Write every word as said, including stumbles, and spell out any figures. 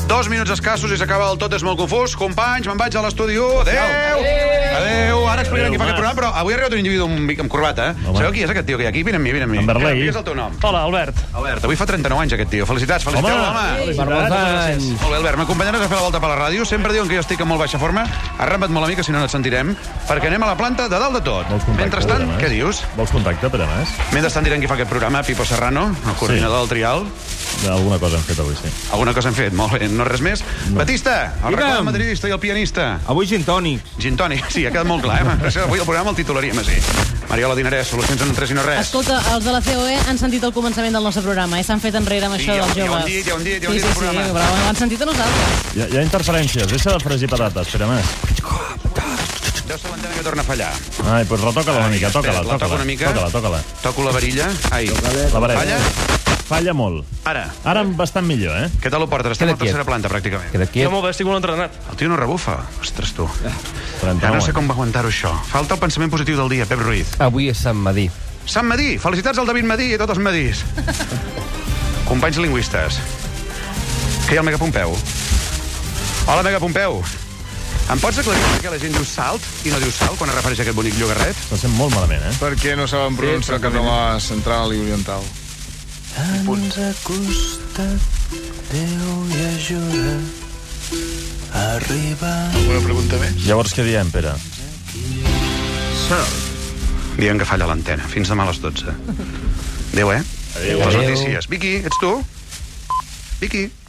Dos minuts escassos i s'acaba el Tot és molt confús. Companys, me'n vaig a l'estudi u. Adéu! Adéu! Ara explicarem qui fa aquest programa, però avui ha arribat un individu amb, amb corbata. Eh? Sabeu qui és aquest tio que hi ha aquí? Vine amb mi, vine amb mi. En Berlei. Qui és el teu nom? Hola, Albert. Albert, avui fa trenta-nou anys aquest tio. Felicitats, feliciteu l'home. Per molts anys. Molt bé, Albert, m'acompanyaràs a fer la volta per la ràdio. Sempre diuen que jo estic en molt baixa forma. Has rampat molt a mi, que si no no et sentirem, perquè anem a la planta de dalt de tot. Mentrestant, què dius? Vols contacte, Pere Mas? Mentrestant direm qui fa aquest programa, Pipo Serrano, el coordinador del Trial. Alguna cosa hem fet avui, sí. Alguna cosa hem fet, molt bé, no res més. No. Batista, el reclam madridista i el pianista. Avui gin tònic. Gin tònic, sí, ha quedat molt clar, eh? Avui el programa el titularíem així. Mariola Dinarès, solucions en un tres i no res. Escolta, els de la C O E han sentit el començament del nostre programa i s'han fet enrere amb Sí, això ja- dels ja ho joves. han dit, ja ho han dit, ja ho han sí, dit al sí, sí, programa. però ho han sentit a nosaltres. Hi ha, hi ha interferències. Deixa de fregir patates, Pere Mas. Deu ser l'antena que torna a fallar. Ai, doncs retoca-la una mica, Espera, toca-la, la toco toca-la. una mica. Toca-la, toca-la. Toco la varilla. Ai, La vareta. falla? Falla molt. Ara. Ara bastant millor, eh? Què tal ho portes? Estem a la Queda tercera planta, pràcticament. Queda quiet. molt bé, estic molt entrenat. El tio no rebufa. Ostres, tu. Ja trenta-nou no sé anys. com va aguantar-ho, això. Falta el pensament positiu del dia, Pep Ruiz. Avui és Sant Madí. Sant Madí. Felicitats al David Madí i a tots els Madís. Companys lingüistes. Que hi ha el Megapompeu? Hola, Megapompeu. Em pots aclarir per què la gent diu salt i no diu salt quan es refereix a aquest bonic llogarret? Se sent molt malament, eh? Perquè no saben pronunciar el català central i oriental. Ens ha costat Déu i ajuda a arribar. Una pregunta més? Llavors què diem, Pere? Diem que falla l'antena. Fins demà a les dotze. Adéu, eh? Adéu. Les notícies. Vicky, ets tu? Vicky.